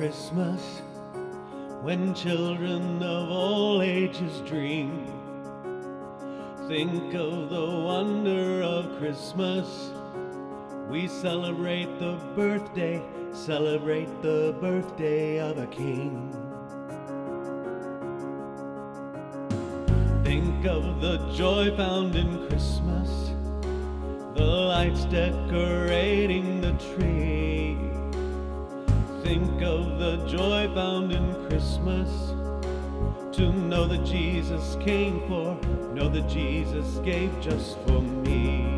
Christmas, when children of all ages dream. Think of the wonder of Christmas. We celebrate the birthday of a king. Think of the joy found in Christmas, the lights decorating the tree. Think of the joy found in Christmas, to know that Jesus came for, know that Jesus gave just for me.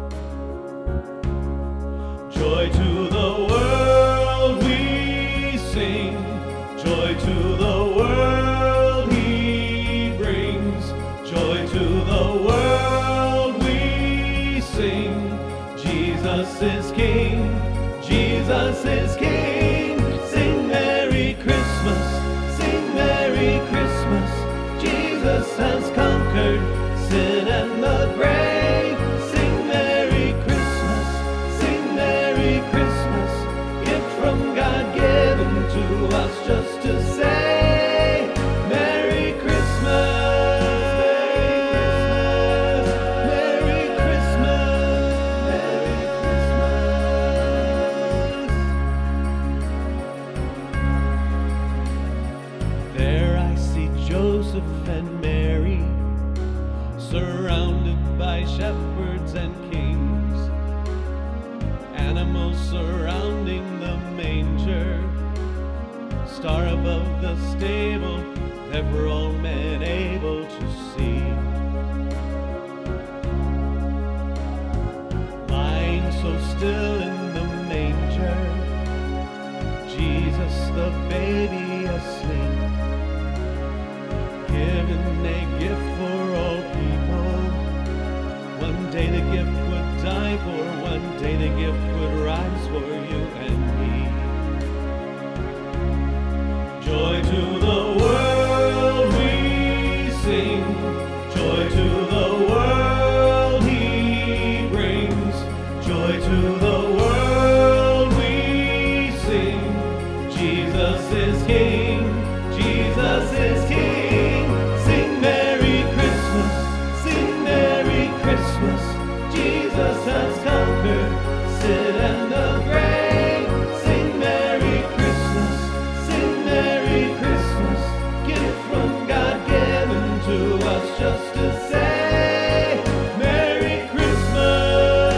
Joy to the world we sing, joy to the world he brings, joy to the world we sing. Jesus is King, Jesus is King. Sing Merry Christmas, sing Merry Christmas. Jesus has conquered sin and the grave. Sing Merry Christmas, sing Merry Christmas. Gift from God given to us just to say Merry Christmas, Merry Christmas, Merry Christmas. There I see Joseph and Mary, surrounded by shepherds and kings, animals surrounding the manger, star above the stable, ever all men able to see. Lying so still in the manger, Jesus the baby asleep, given a gift for all people. One day the gift would die for, one day the gift would rise for you and me. Joy to the world we sing, joy to the world he brings, joy to the world we sing. Jesus is King, Jesus is King. Sing Merry Christmas, sing Merry Christmas. Jesus has conquered sin and the grave. Sing Merry Christmas, sing Merry Christmas. Gift from God given to us just to say Merry Christmas,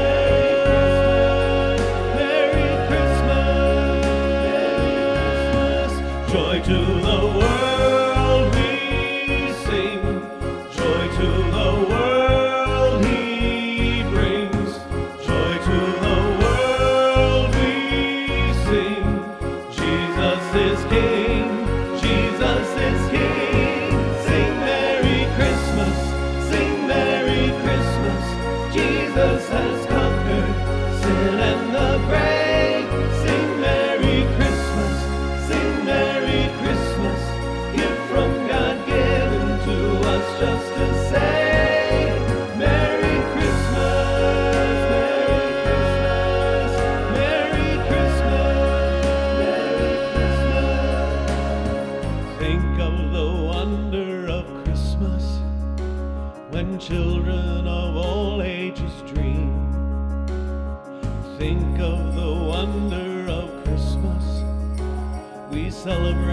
Merry Christmas, Merry Christmas. Joy to the world we sing, joy to the world he brings, joy to the world we sing. Jesus is King, Jesus is King. Sing Merry Christmas, sing Merry Christmas. Jesus has conquered sin and the grave. Sing Merry Christmas, sing Merry Christmas. Gift from God given to us just to say Merry Christmas, Merry Christmas, Merry Christmas. Think of the wonder of Christmas, when children of all ages dream. Think of the wonder of Christmas. We celebrate